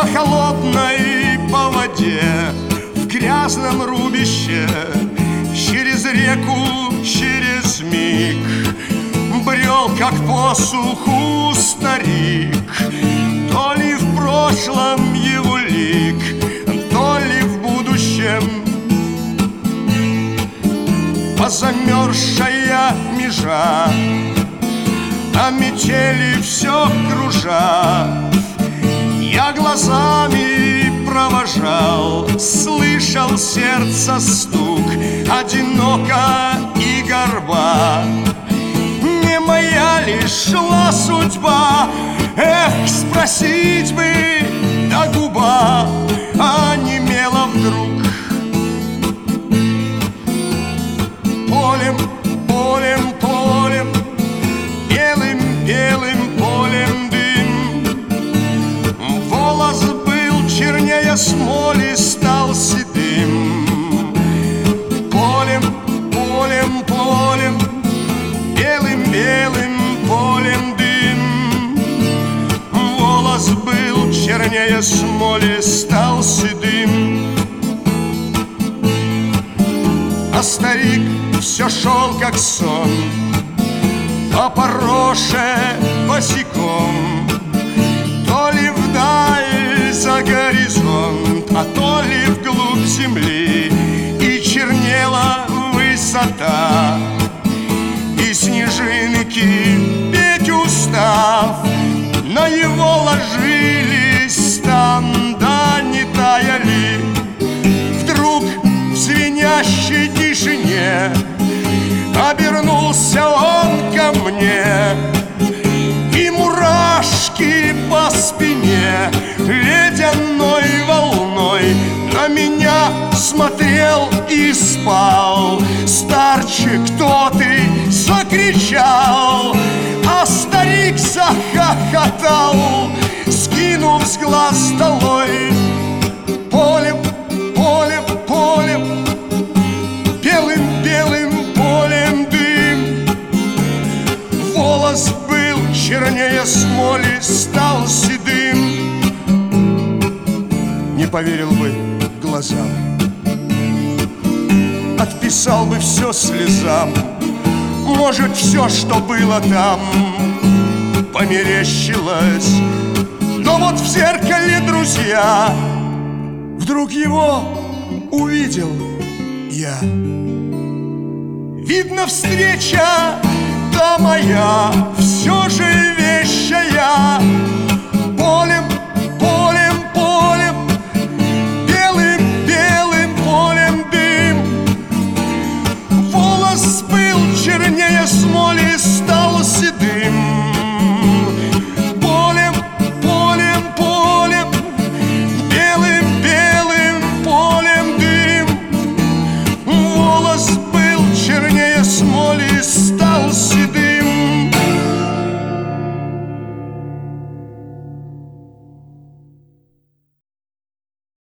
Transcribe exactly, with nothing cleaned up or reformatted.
холодной по воде, в грязном рубище, через реку, через миг брел, как по суху старик. То ли в прошлом его лик, то ли в будущем позамерзшая межа, а метели все кружат. Я глазами провожал, слышал сердца стук, одиноко и горба. Не моя ли шла судьба? Эх, спросить бы до губа, а немела вдруг. Полем, полем, полем, белым, белым полем дым. Волос был чернее смоли, стал седым. Полем, полем, полем, белым, белым полем дым. Волос был чернее смоли, стал седым. А старик все шел, как сон, по пороше босиком. То ли вдаль за горизонт, а то ли вглубь земли. И чернела высота, и снежинки, петь устав, на его ложились там, да не таяли. Вдруг в звенящей тишине обернулся он ко мне, и мурашки по спине ледяной волной на меня смотрел и спал. Старче, кто ты? Закричал, а старик захохотал, скинув с глаз долой. Полем, полем, полем, белым, белым полем дым. Волос был чернее смоли, стал седым. Не поверил бы глазам, отписал бы все слезам. Может, все, что было там, померещилось. Но вот в зеркале, друзья, вдруг его увидел я. Видно, встреча та моя все же вещая. Полем, полем, полем, белым, белым полем дым. Волос был чернее смоли, стал седым. Полем, полем, полем, белым, белым полем дым. Волос